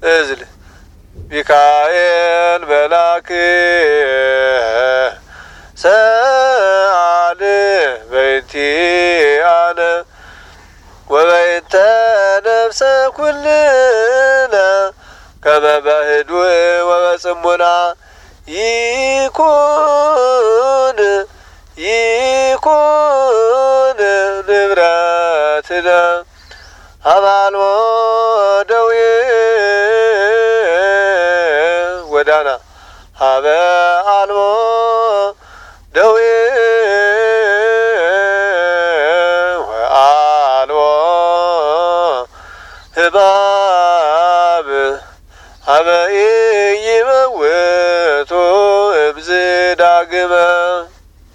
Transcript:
እዝል ሚካኤል መላክ ሰአል በእንቲአነ ወበእንተ ነፍሰ ኩልነ ከመ በህዱእ ወበጽሙና ይኩን ንብረትነ ሀበ ደዌ ወዳና ሀበ አልቦ ደዌ ወአልቦ ህማም ሀበ ኢይመውቱ እምዝ ዳግመ